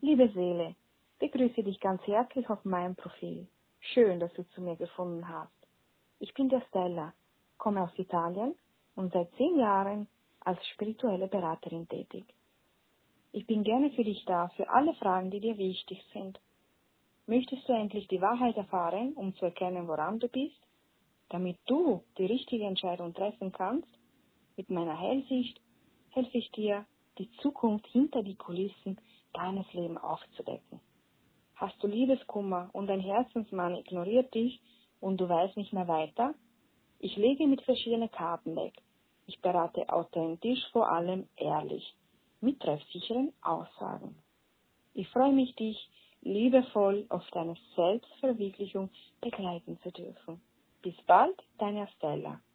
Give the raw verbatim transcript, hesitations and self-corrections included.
Liebe Seele, begrüße dich ganz herzlich auf meinem Profil. Schön, dass du zu mir gefunden hast. Ich bin der Stella, komme aus Italien und seit zehn Jahren als spirituelle Beraterin tätig. Ich bin gerne für dich da, für alle Fragen, die dir wichtig sind. Möchtest du endlich die Wahrheit erfahren, um zu erkennen, woran du bist, damit du die richtige Entscheidung treffen kannst? Mit meiner Hellsicht helfe ich dir, die Zukunft hinter die Kulissen deines Lebens aufzudecken. Hast du Liebeskummer und dein Herzensmann ignoriert dich und du weißt nicht mehr weiter? Ich lege mit verschiedenen Karten weg. Ich berate authentisch, vor allem ehrlich, mit treffsicheren Aussagen. Ich freue mich, dich liebevoll auf deine Selbstverwirklichung begleiten zu dürfen. Bis bald, deine Stella.